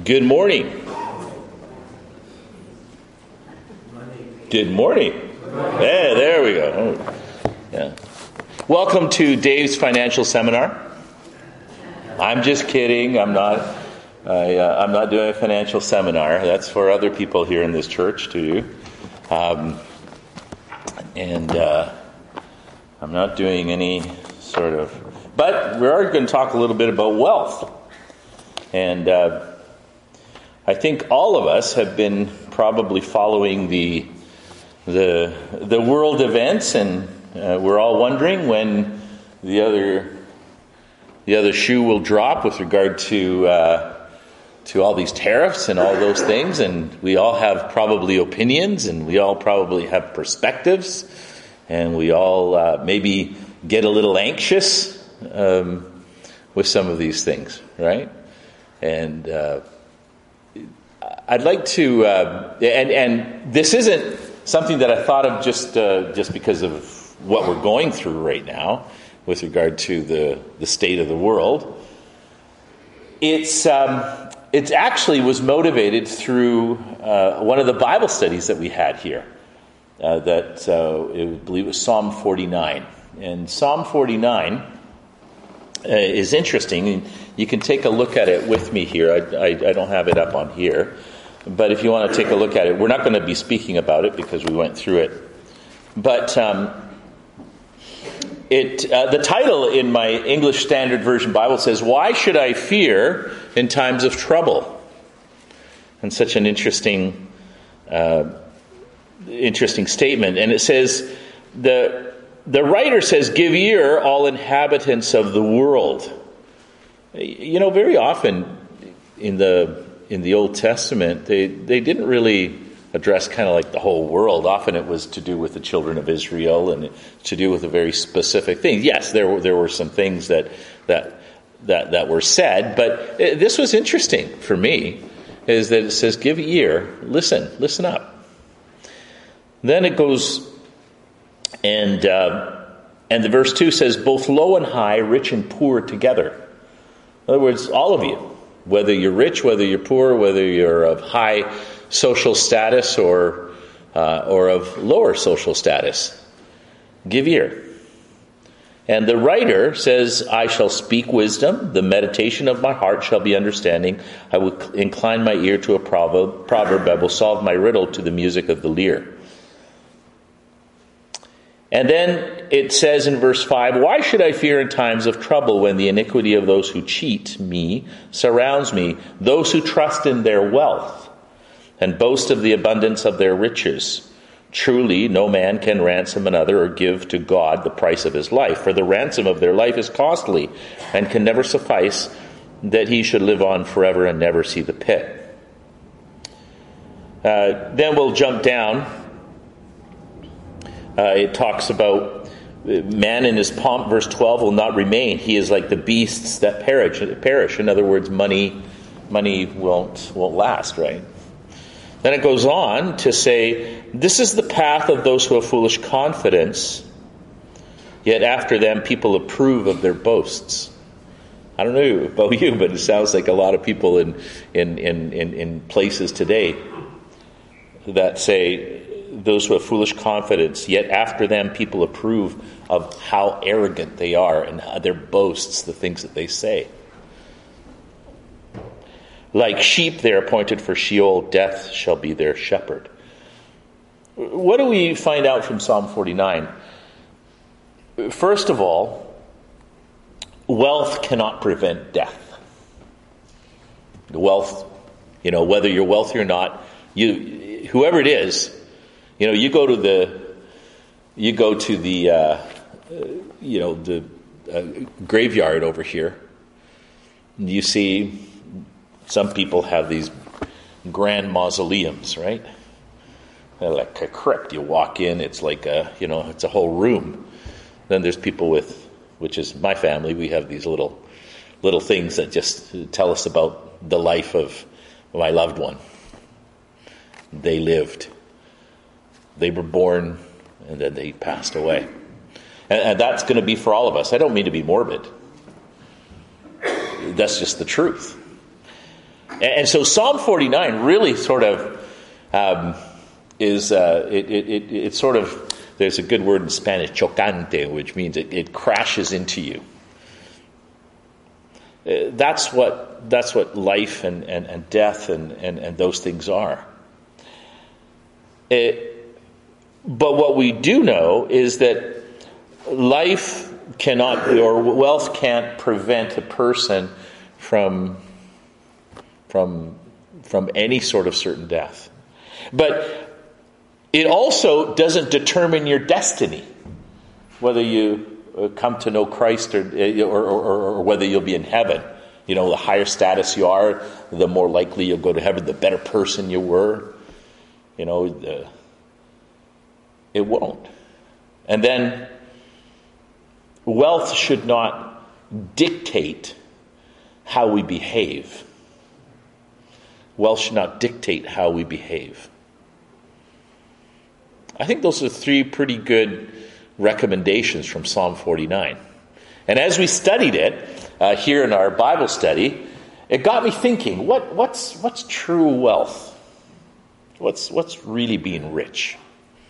Good morning. Good morning. Yeah, there we go. Oh, yeah. Welcome to Dave's Financial Seminar. I'm just kidding. I'm not doing a financial seminar. That's for other people here in this church to do. I'm not doing any sort of... But we are going to talk a little bit about wealth. And I think all of us have been probably following the world events, and we're all wondering when the other shoe will drop with regard to all these tariffs and all those things. And we all have probably opinions, and we all probably have perspectives, and we all maybe get a little anxious with some of these things, right? And I'd like to, and this isn't something that I thought of just because of what we're going through right now with regard to the state of the world. It's actually was motivated through one of the Bible studies that we had here. I believe it was Psalm 49, and Psalm 49 is interesting. You can take a look at it with me here. I don't have it up on here. But if you want to take a look at it, we're not going to be speaking about it because we went through it. But the title in my English Standard Version Bible says, "Why should I fear in times of trouble?" And such an interesting statement. And it says, the writer says, "Give ear, all inhabitants of the world." You know, very often in the Old Testament, they didn't really address kind of like the whole world. Often it was to do with the children of Israel and to do with a very specific thing. Yes, there were some things that were said, but this was interesting for me, is that it says, "Give ear, listen up." Then it goes, and the verse 2 says, "Both low and high, rich and poor together." In other words, all of you, whether you're rich, whether you're poor, whether you're of high social status or of lower social status, give ear. And the writer says, "I shall speak wisdom. The meditation of my heart shall be understanding. I will incline my ear to a proverb. I will solve my riddle to the music of the lyre." And then it says in verse 5, "Why should I fear in times of trouble when the iniquity of those who cheat me surrounds me, those who trust in their wealth and boast of the abundance of their riches? Truly, no man can ransom another or give to God the price of his life, for the ransom of their life is costly and can never suffice that he should live on forever and never see the pit." Then we'll jump down. It talks about man in his pomp, verse 12, will not remain. He is like the beasts that perish. In other words, money won't last, right? Then it goes on to say, "This is the path of those who have foolish confidence, yet after them people approve of their boasts." I don't know about you, but it sounds like a lot of people in places today that say, "Those who have foolish confidence, yet after them people approve of how arrogant they are and their boasts, the things that they say. Like sheep they are appointed for Sheol, death shall be their shepherd." What do we find out from Psalm 49? First of all, wealth cannot prevent death. The wealth, whether you're wealthy or not, whoever it is, you go to the graveyard over here. And you see some people have these grand mausoleums, right? They're like a crypt. You walk in, it's like it's a whole room. Then there's people which is my family. We have these little things that just tell us about the life of my loved one. They lived. They were born, and then they passed away. And that's going to be for all of us. I don't mean to be morbid. That's just the truth. And so Psalm 49 really sort of is, it sort of, there's a good word in Spanish, chocante, which means it crashes into you. That's what life and death and those things are. But what we do know is that life cannot, or wealth can't prevent a person from any sort of certain death. But it also doesn't determine your destiny, whether you come to know Christ or whether you'll be in heaven. You know, the higher status you are, the more likely you'll go to heaven, the better person you were. You know, it won't. And then wealth should not dictate how we behave. Wealth should not dictate how we behave. I think those are three pretty good recommendations from Psalm 49. And as we studied it here in our Bible study, it got me thinking, what's true wealth? What's really being rich?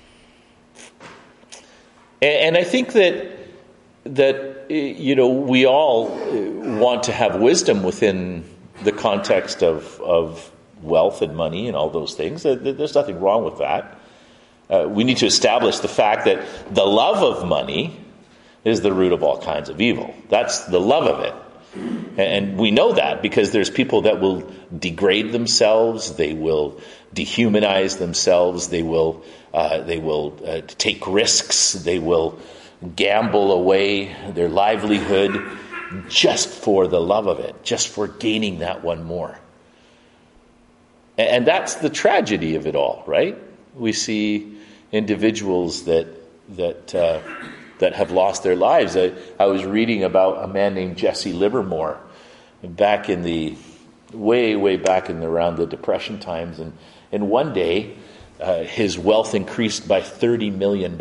And I think that you know, we all want to have wisdom within the context of wealth and money and all those things. There's nothing wrong with that. We need to establish the fact that the love of money is the root of all kinds of evil. That's the love of it. And we know that because there's people that will degrade themselves, they will dehumanize themselves, they will take risks, they will gamble away their livelihood just for the love of it, just for gaining that one more. And that's the tragedy of it all, right? We see individuals that have lost their lives. I was reading about a man named Jesse Livermore back in the way back in around the Depression times, and one day his wealth increased by $30 million.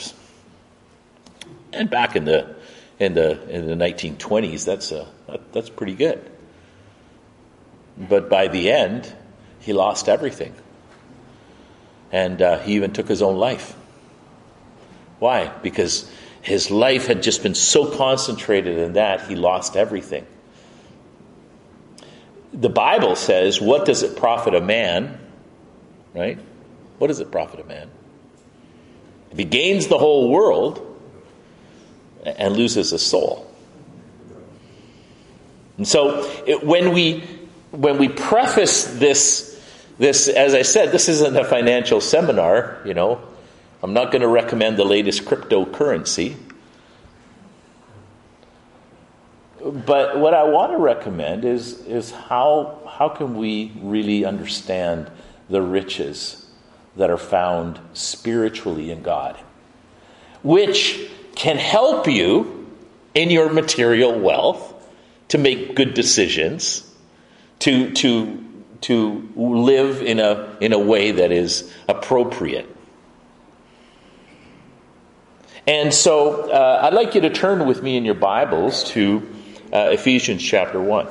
And back in the 1920s, that's pretty good. But by the end, he lost everything, and he even took his own life. Why? Because his life had just been so concentrated in that, he lost everything. The Bible says, what does it profit a man? Right? What does it profit a man? If he gains the whole world and loses his soul. And so when we preface this, as I said, this isn't a financial seminar, you know. I'm not going to recommend the latest cryptocurrency. But what I want to recommend is how can we really understand the riches that are found spiritually in God, which can help you in your material wealth to make good decisions, to live in a way that is appropriate. And so I'd like you to turn with me in your Bibles to Ephesians chapter 1.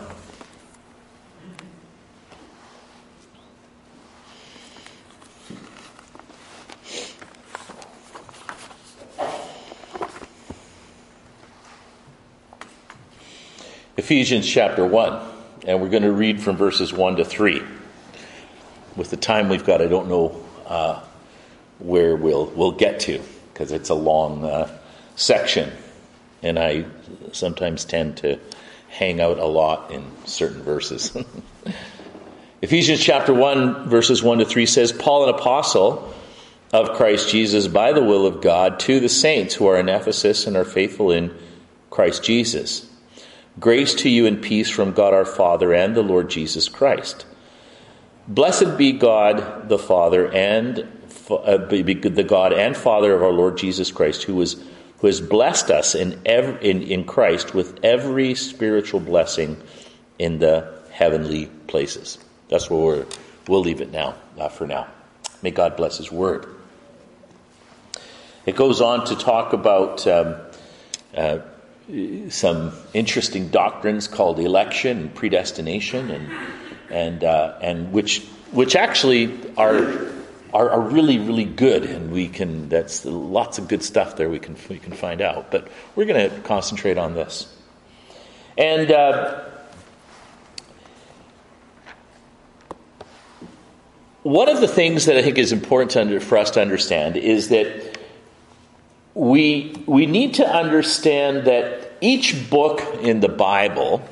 Ephesians chapter 1, and we're going to read from verses 1 to 3. With the time we've got, I don't know where we'll get to, because it's a long section, and I sometimes tend to hang out a lot in certain verses. Ephesians chapter 1, verses 1 to 3 says, Paul, an apostle of Christ Jesus, by the will of God, to the saints who are in Ephesus and are faithful in Christ Jesus. Grace to you and peace from God our Father and the Lord Jesus Christ. Blessed be God the Father and the God and Father of our Lord Jesus Christ, who has blessed us in Christ with every spiritual blessing in the heavenly places. That's where we'll leave it now, for now. May God bless His word. It goes on to talk about some interesting doctrines called election and predestination, and which actually are really, really good, and that's lots of good stuff there we can find out. But we're going to concentrate on this. And one of the things that I think is important for us to understand is that we need to understand that each book in the Bible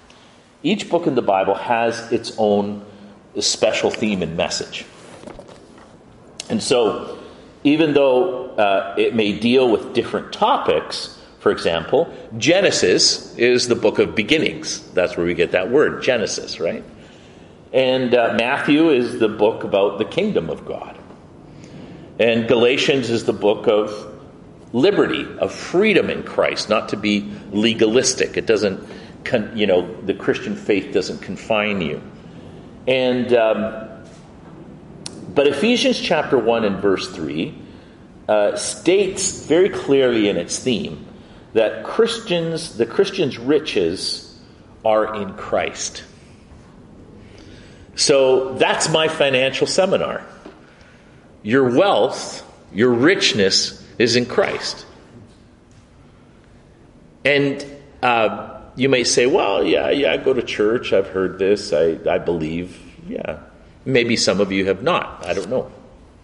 has its own special theme and message. And so, even though it may deal with different topics, for example, Genesis is the book of beginnings. That's where we get that word, Genesis, right? And Matthew is the book about the kingdom of God. And Galatians is the book of liberty, of freedom in Christ, not to be legalistic. It doesn't, the Christian faith doesn't confine you. And but Ephesians chapter 1 and verse 3 states very clearly in its theme that the Christian's riches are in Christ. So that's my financial seminar. Your wealth, your richness is in Christ. And you may say, well, yeah, I go to church. I've heard this. I believe. Yeah. Maybe some of you have not. I don't know.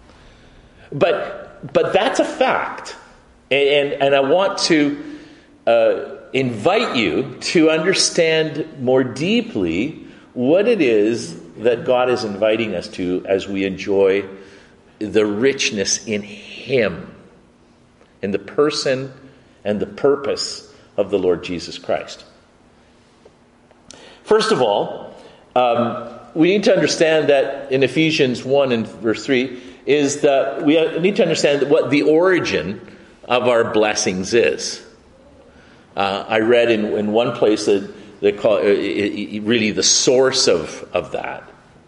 But that's a fact. And I want to invite you to understand more deeply what it is that God is inviting us to as we enjoy the richness in Him, in the person and the purpose of the Lord Jesus Christ. First of all, we need to understand that in Ephesians 1 and verse 3 is that we need to understand what the origin of our blessings is. I read in one place that they call it really the source of that.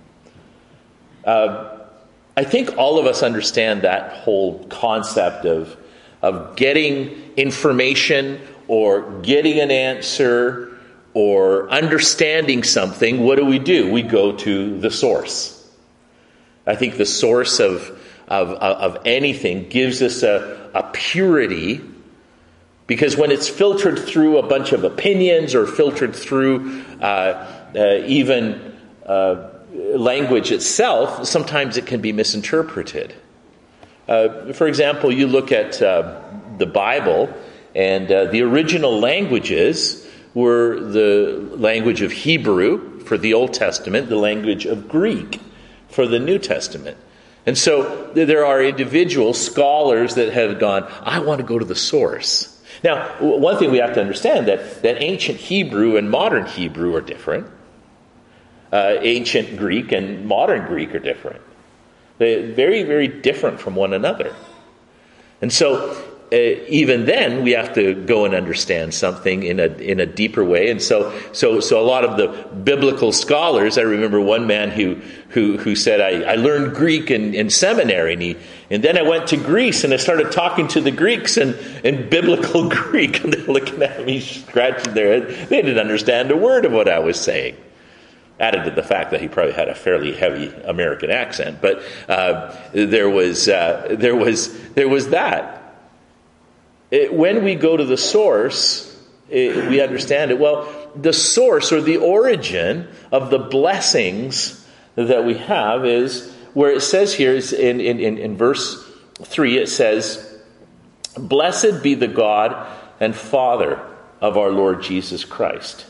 I think all of us understand that whole concept of getting information or getting an answer or understanding something. What do? We go to the source. I think the source of anything gives us a purity, because when it's filtered through a bunch of opinions or filtered through even language itself, sometimes it can be misinterpreted. For example, you look at the Bible, and the original languages were the language of Hebrew for the Old Testament, the language of Greek for the New Testament. And so there are individual scholars that have gone, I want to go to the source. Now, one thing we have to understand that ancient Hebrew and modern Hebrew are different. Ancient Greek and modern Greek are different. They're very, very different from one another. And so even then, we have to go and understand something in a deeper way. And so a lot of the biblical scholars, I remember one man who said, I learned Greek in seminary, and then I went to Greece and I started talking to the Greeks in biblical Greek, and they're looking at me, scratching their head. They didn't understand a word of what I was saying. Added to the fact that he probably had a fairly heavy American accent, but there was that. When we go to the source, we understand it. Well, the source or the origin of the blessings that we have is where it says here is in verse 3, it says, "Blessed be the God and Father of our Lord Jesus Christ."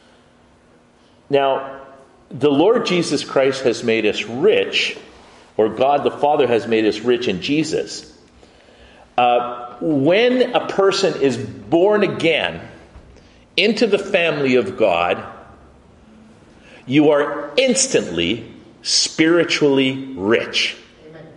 Now, the Lord Jesus Christ has made us rich, or God the Father has made us rich in Jesus. When a person is born again into the family of God, you are instantly spiritually rich. Amen.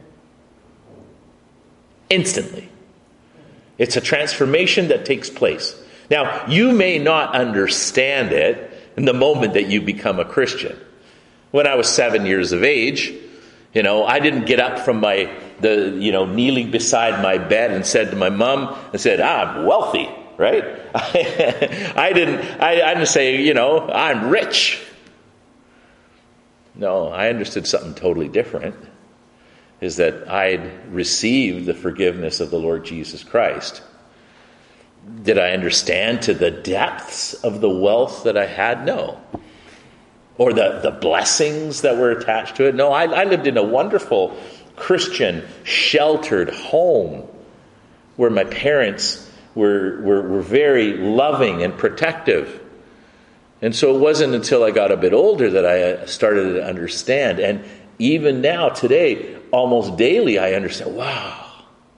Instantly. It's a transformation that takes place. Now, you may not understand it in the moment that you become a Christian. When I was 7 years of age, I didn't get up from kneeling beside my bed and said to my mom, I'm wealthy, right? I didn't say, I'm rich. No, I understood something totally different. Is that I'd received the forgiveness of the Lord Jesus Christ. Did I understand to the depths of the wealth that I had? No. Or the blessings that were attached to it? No, I lived in a wonderful Christian sheltered home where my parents were very loving and protective. And so it wasn't until I got a bit older that I started to understand. And even now, today, almost daily, I understand, wow,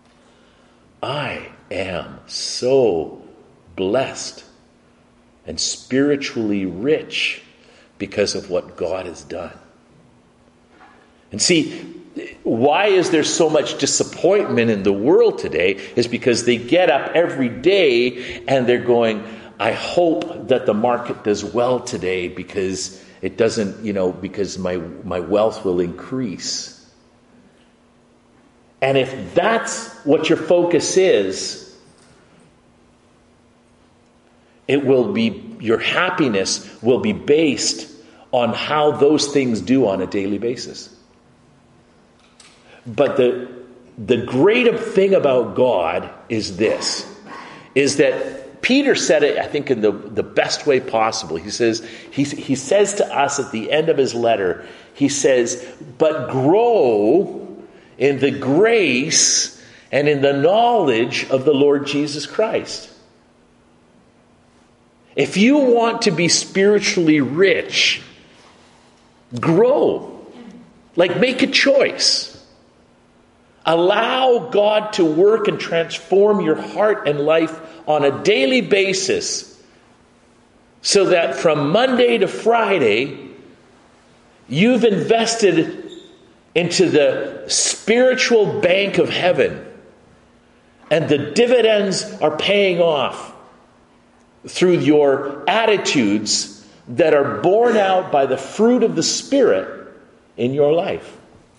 I am so blessed and spiritually rich because of what God has done. And see, why is there so much disappointment in the world today is because they get up every day and they're going, I hope that the market does well today because it doesn't, because my wealth will increase. And if that's what your focus is, it will be, your happiness will be based on how those things do on a daily basis. But the great thing about God is this, is that Peter said it, I think, in the best way possible. He says to us at the end of his letter, he says, but grow in the grace and in the knowledge of the Lord Jesus Christ. If you want to be spiritually rich, grow. Make a choice. Allow God to work and transform your heart and life on a daily basis so that from Monday to Friday, you've invested into the spiritual bank of heaven, and the dividends are paying off through your attitudes that are borne out by the fruit of the Spirit in your life.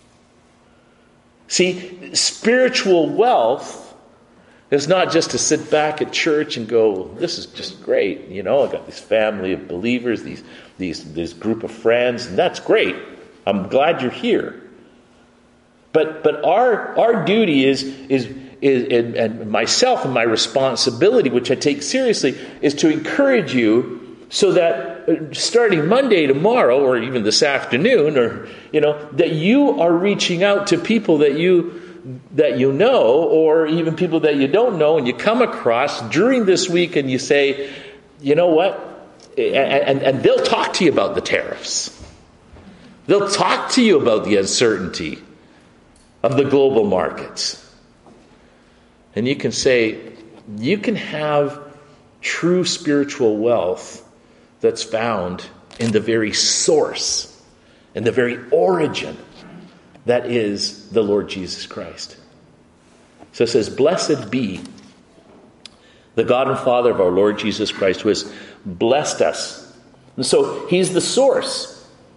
See, spiritual wealth is not just to sit back at church and go, this is just great. I got this family of believers, this group of friends, and that's great. I'm glad you're here. But our duty is and myself and my responsibility, which I take seriously, is to encourage you so that starting Monday tomorrow, or even this afternoon, or that you are reaching out to people that you know, or even people that you don't know, and you come across during this week, and you say, you know what, and they'll talk to you about the tariffs. They'll talk to you about the uncertainty of the global markets. And you can say, you can have true spiritual wealth that's found in the very source, in the very origin that is the Lord Jesus Christ. So it says, blessed be the God and Father of our Lord Jesus Christ, who has blessed us. And so he's the source.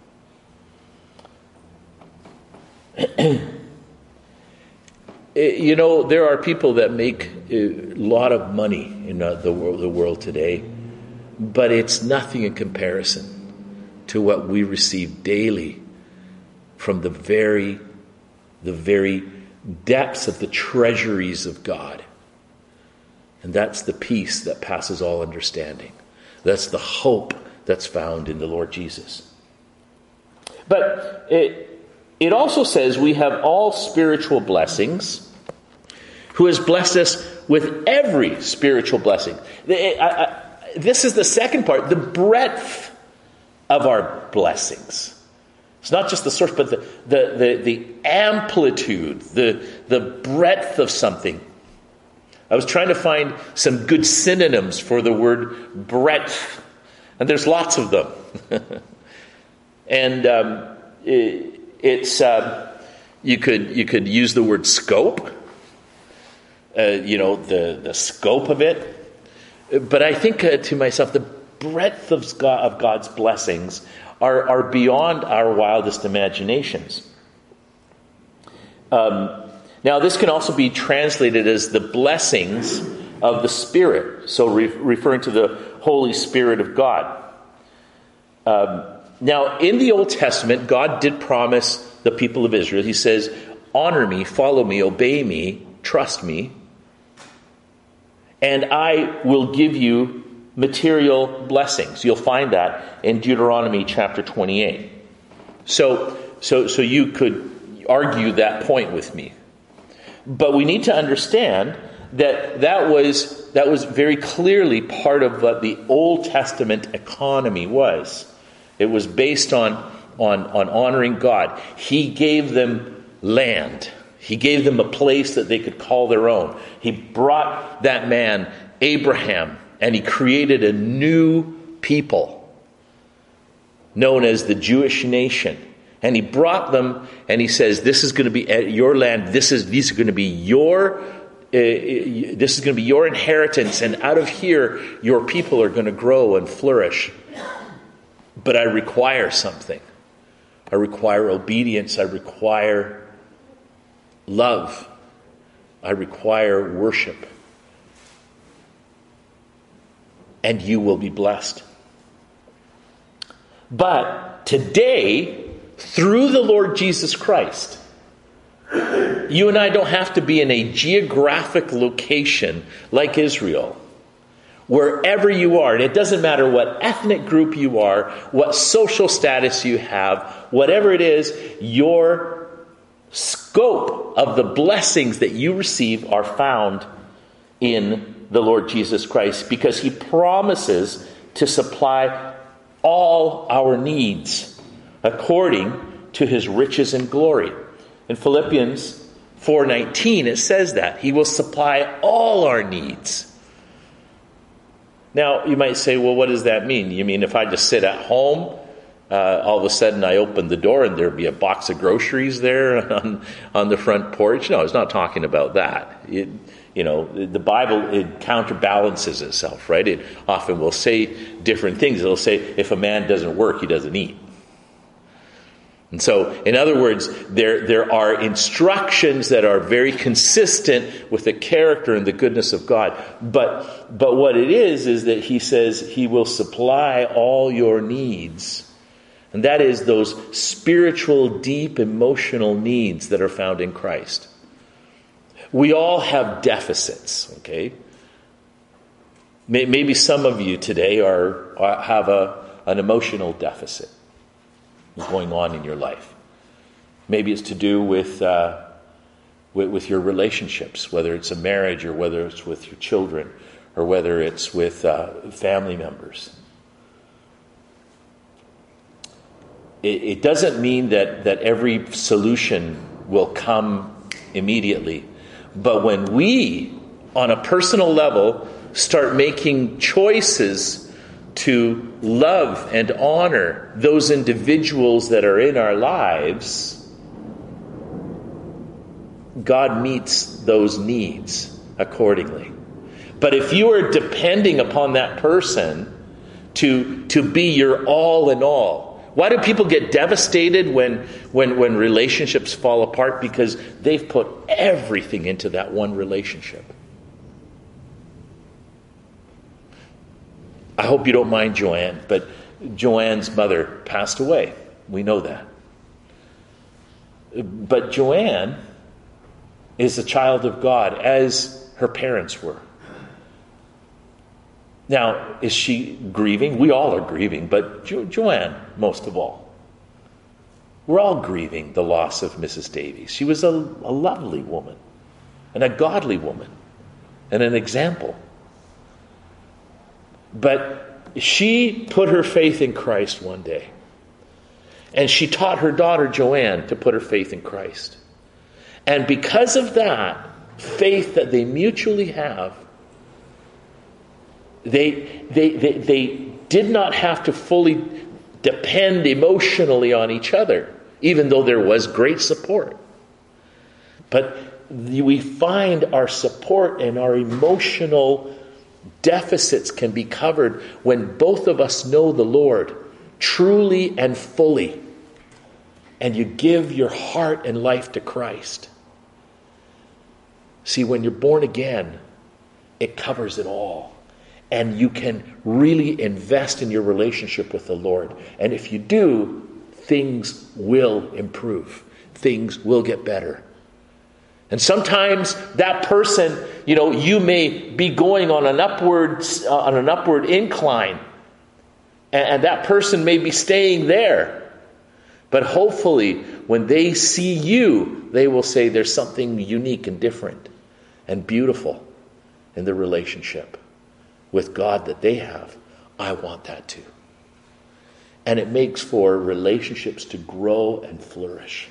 There are people that make a lot of money in the world today, but it's nothing in comparison to what we receive daily from the very depths of the treasuries of God. And that's the peace that passes all understanding. That's the hope that's found in the Lord Jesus. But it also says we have all spiritual blessings, who has blessed us with every spiritual blessing. This is the second part, the breadth of our blessings. It's not just the source, but the amplitude, the breadth of something. I was trying to find some good synonyms for the word breadth, and there's lots of them. And it's you could use the word scope. The scope of it. But I think to myself, the breadth of God's blessings are beyond our wildest imaginations. Now, this can also be translated as the blessings of the Spirit, so referring to the Holy Spirit of God. Now, in the Old Testament, God did promise the people of Israel. He says, honor me, follow me, obey me, trust me, and I will give you material blessings. You'll find that in Deuteronomy chapter 28. So you could argue that point with me. But we need to understand that was very clearly part of what the Old Testament economy was. It was based on honoring God. He gave them land. He gave them a place that they could call their own. He brought that man, Abraham, and he created a new people known as the Jewish nation. And he brought them, and he says, "This is going to be your land. This is going to be your inheritance, and out of here, your people are going to grow and flourish. But I require something. I require obedience. I require love. I require worship. And you will be blessed." But today, through the Lord Jesus Christ, you and I don't have to be in a geographic location like Israel. Wherever you are, and it doesn't matter what ethnic group you are, what social status you have, whatever it is, your scope of the blessings that you receive are found in the Lord Jesus Christ, because he promises to supply all our needs according to his riches and glory. In Philippians 4:19, it says that he will supply all our needs. Now, you might say, well, what does that mean? You mean if I just sit at home, all of a sudden I open the door and there'd be a box of groceries there on the front porch? No, it's not talking about that. The Bible, it counterbalances itself, right? It often will say different things. It'll say, if a man doesn't work, he doesn't eat. And so, in other words, there are instructions that are very consistent with the character and the goodness of God. But what it is that he says he will supply all your needs. And that is those spiritual, deep, emotional needs that are found in Christ. We all have deficits, okay? Maybe some of you today have an emotional deficit going on in your life. Maybe it's to do with your relationships, whether it's a marriage or whether it's with your children or whether it's with family members. It doesn't mean that every solution will come immediately. But when we, on a personal level, start making choices to love and honor those individuals that are in our lives, God meets those needs accordingly. But if you are depending upon that person to be your all in all, why do people get devastated when relationships fall apart? Because they've put everything into that one relationship. I hope you don't mind Joanne, but Joanne's mother passed away. We know that. But Joanne is a child of God, as her parents were. Now, is she grieving? We all are grieving, but Joanne, most of all. We're all grieving the loss of Mrs. Davies. She was a lovely woman, and a godly woman, and an example. But she put her faith in Christ one day. And she taught her daughter Joanne to put her faith in Christ. And because of that faith that they mutually have, they did not have to fully depend emotionally on each other, even though there was great support. But we find our support and our emotional deficits can be covered when both of us know the Lord truly and fully, and you give your heart and life to Christ. See, when you're born again, it covers it all. And you can really invest in your relationship with the Lord. And if you do, things will improve. Things will get better. And sometimes that person, you may be going on an upward incline. And that person may be staying there. But hopefully, when they see you, they will say there's something unique and different and beautiful in the relationship with God that they have. I want that too. And it makes for relationships to grow and flourish.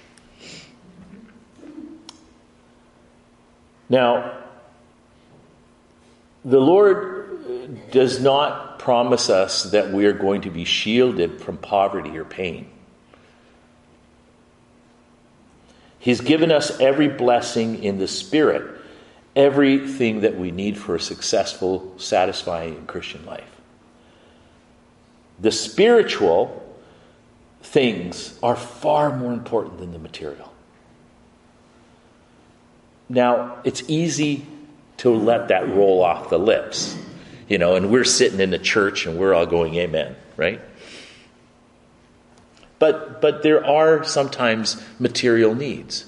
Now, the Lord does not promise us that we are going to be shielded from poverty or pain. He's given us every blessing in the Spirit, everything that we need for a successful, satisfying Christian life. The spiritual things are far more important than the material. Now, it's easy to let that roll off the lips, and we're sitting in the church and we're all going, amen, right? But there are sometimes material needs.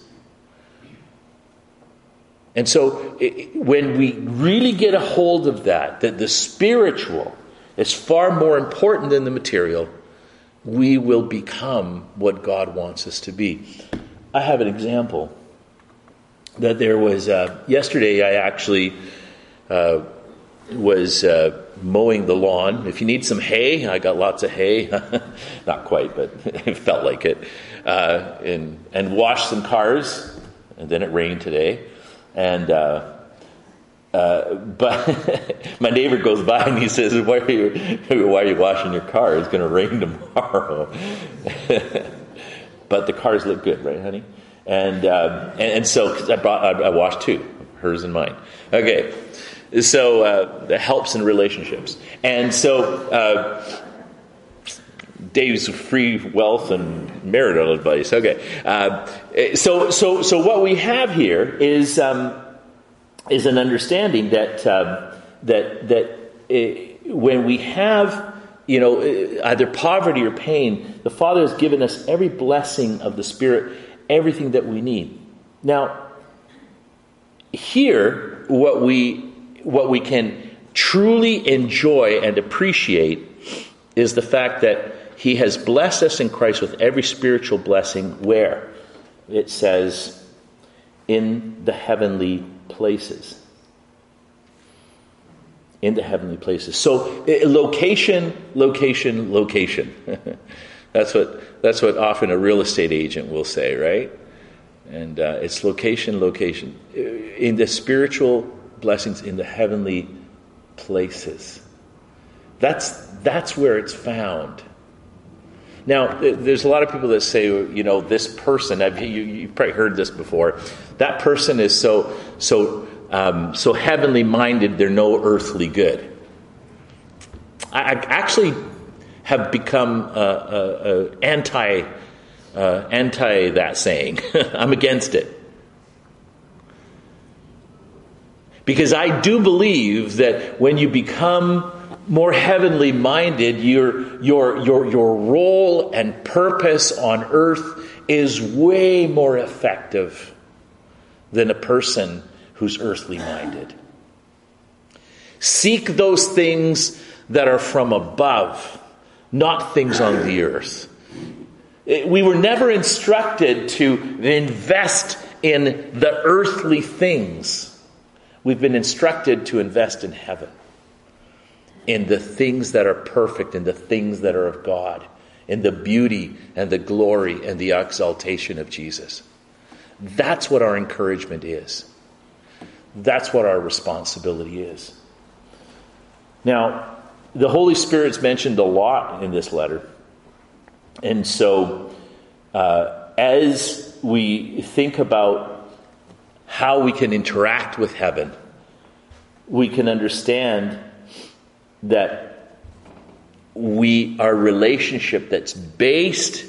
And so when we really get a hold of that the spiritual is far more important than the material, we will become what God wants us to be. I have an example that there was, yesterday I actually was mowing the lawn. If you need some hay, I got lots of hay. Not quite, but it felt like it. And washed some cars, and then it rained today. And but my neighbor goes by and he says, why are you washing your car? It's going to rain tomorrow. But the cars look good, right, honey? And so I washed two, hers and mine. Okay, so that helps in relationships. And so Dave's free wealth and marital advice. Okay, so what we have here is an understanding that when we have either poverty or pain, the Father has given us every blessing of the Spirit, everything that we need. Now, here what we can truly enjoy and appreciate is the fact that He has blessed us in Christ with every spiritual blessing. Where? It says, in the heavenly places. In the heavenly places. So, location. That's what often a real estate agent will say, right? And it's location. In the spiritual blessings in the heavenly places. That's where it's found. Now, there's a lot of people that say, this person, you've probably heard this before, that person is so heavenly minded, they're no earthly good. I actually have become anti that saying. I'm against it. Because I do believe that when you become more heavenly minded, your role and purpose on earth is way more effective than a person who's earthly minded. Seek those things that are from above, not things on the earth. We were never instructed to invest in the earthly things. We've been instructed to invest in heaven, in the things that are perfect, in the things that are of God, in the beauty and the glory and the exaltation of Jesus. That's what our encouragement is. That's what our responsibility is. Now, the Holy Spirit's mentioned a lot in this letter. And so, as we think about how we can interact with heaven, we can understand that our relationship that's based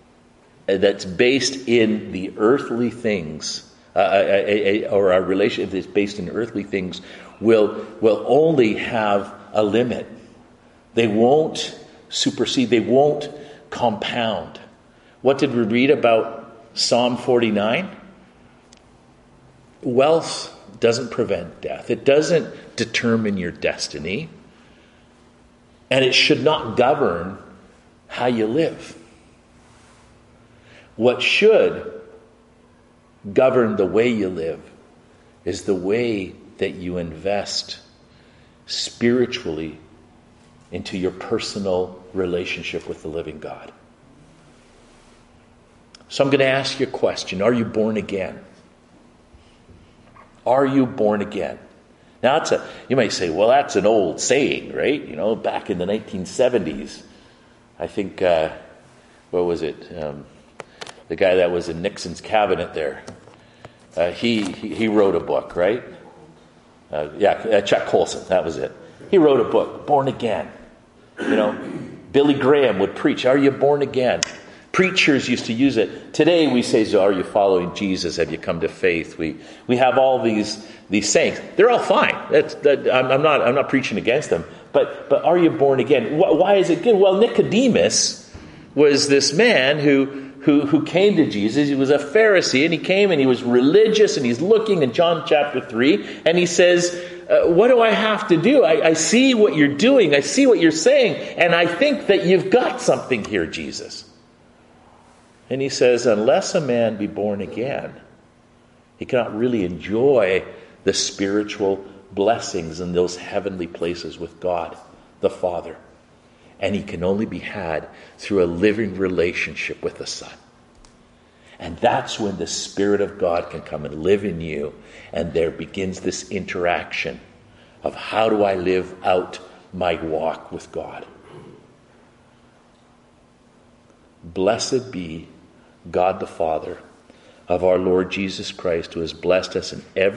in the earthly things, or our relationship that's based in earthly things, will only have a limit. They won't supersede. They won't compound. What did we read about Psalm 49? Wealth doesn't prevent death. It doesn't determine your destiny. And it should not govern how you live. What should govern the way you live is the way that you invest spiritually into your personal relationship with the living God. So I'm going to ask you a question. Are you born again? Are you born again? Now, you might say, well, that's an old saying, right? You know, back in the 1970s, I think, what was it? The guy that was in Nixon's cabinet there, he wrote a book, right? Chuck Colson, that was it. He wrote a book, Born Again. You know, Billy Graham would preach, are you born again? Preachers used to use it. Today we say, so are you following Jesus? Have you come to faith? We have all these sayings. They're all fine. I'm not preaching against them. But are you born again? Why is it good? Well, Nicodemus was this man who came to Jesus. He was a Pharisee, and he came and he was religious, and he's looking in John chapter 3, and he says, what do I have to do? I see what you're doing. I see what you're saying, and I think that you've got something here, Jesus. And he says, unless a man be born again, he cannot really enjoy the spiritual blessings in those heavenly places with God, the Father. And he can only be had through a living relationship with the Son. And that's when the Spirit of God can come and live in you. And there begins this interaction of how do I live out my walk with God. Blessed be God the Father of our Lord Jesus Christ, who has blessed us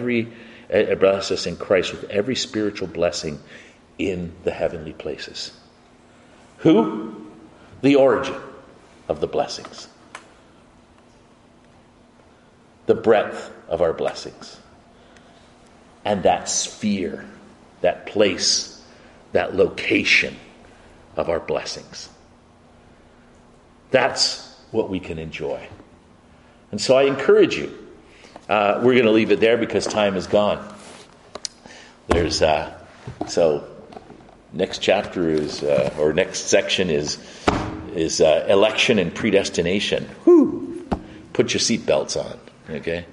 in Christ with every spiritual blessing in the heavenly places. Who? The origin of the blessings. The breadth of our blessings. And that sphere, that place, that location of our blessings. That's what we can enjoy. And so I encourage you. We're going to leave it there because time is gone. So next chapter is, or next section is election and predestination. Whew. Put your seatbelts on, okay?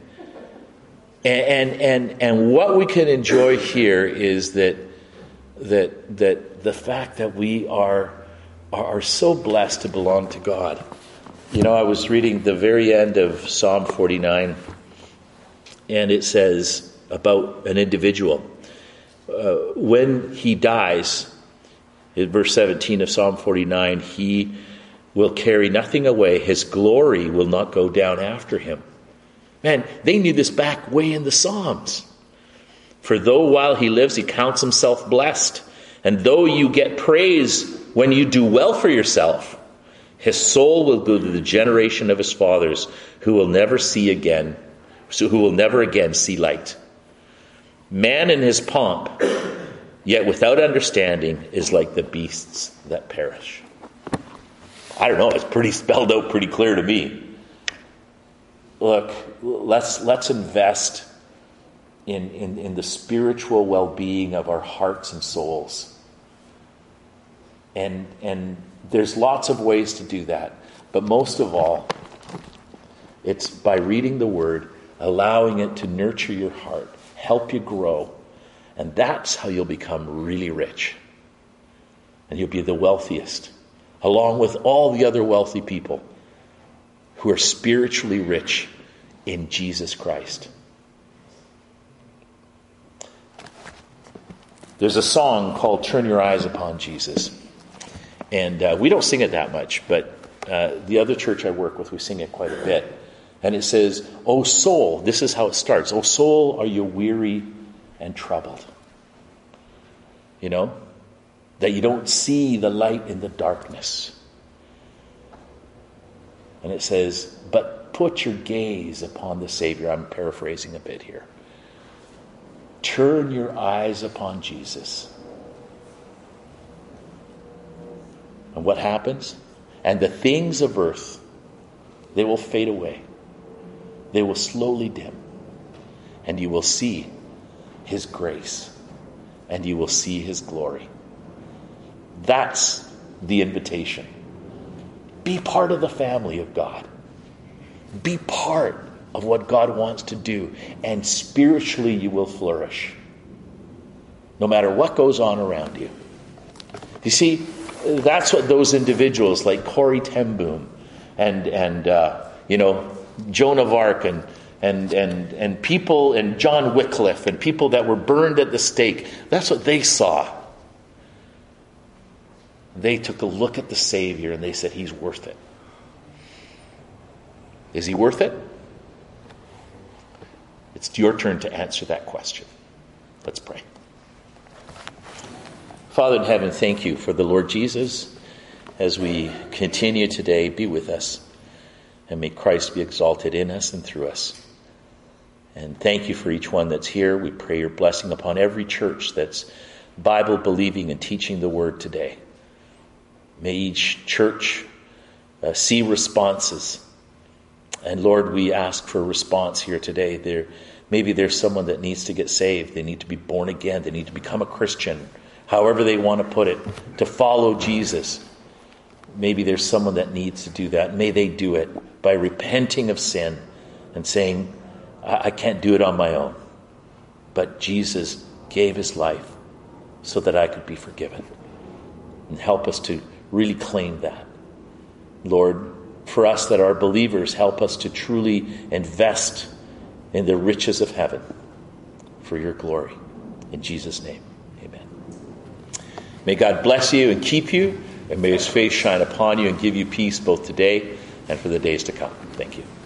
And what we can enjoy here is that the fact that we are so blessed to belong to God. You know, I was reading the very end of Psalm 49, and it says about an individual. When he dies, in verse 17 of Psalm 49, he will carry nothing away. His glory will not go down after him. Man, they knew this back way in the Psalms. For though while he lives, he counts himself blessed, and though you get praise when you do well for yourself, his soul will go to the generation of his fathers who will never again see light. Man in his pomp, yet without understanding, is like the beasts that perish. I don't know, it's pretty spelled out pretty clear to me. Look, let's invest in the spiritual well-being of our hearts and souls. And there's lots of ways to do that. But most of all, it's by reading the Word, allowing it to nurture your heart, help you grow. And that's how you'll become really rich. And you'll be the wealthiest, along with all the other wealthy people who are spiritually rich in Jesus Christ. There's a song called Turn Your Eyes Upon Jesus. And we don't sing it that much, but the other church I work with, we sing it quite a bit. And it says, "O soul," this is how it starts, "O soul, are you weary and troubled?" You know, that you don't see the light in the darkness. And it says, "But put your gaze upon the Savior." I'm paraphrasing a bit here. Turn your eyes upon Jesus. And what happens? And the things of earth, they will fade away. They will slowly dim. And you will see his grace. And you will see his glory. That's the invitation. Be part of the family of God. Be part of what God wants to do. And spiritually you will flourish. No matter what goes on around you. You see, that's what those individuals like Corrie ten Boom and Joan of Arc and people, and John Wycliffe and people that were burned at the stake, that's what they saw. They took a look at the Savior and they said, he's worth it. Is he worth it? It's your turn to answer that question. Let's pray. Father in heaven, thank you for the Lord Jesus. As we continue today, be with us. And may Christ be exalted in us and through us. And thank you for each one that's here. We pray your blessing upon every church that's Bible believing and teaching the word today. May each church see responses. And Lord, we ask for a response here today. Maybe there's someone that needs to get saved. They need to be born again. They need to become a Christian, however they want to put it, to follow Jesus. Maybe there's someone that needs to do that. May they do it by repenting of sin and saying, I can't do it on my own. But Jesus gave his life so that I could be forgiven. And help us to really claim that. Lord, for us that are believers, help us to truly invest in the riches of heaven for your glory. In Jesus' name, amen. May God bless you and keep you, and may his face shine upon you and give you peace both today and for the days to come. Thank you.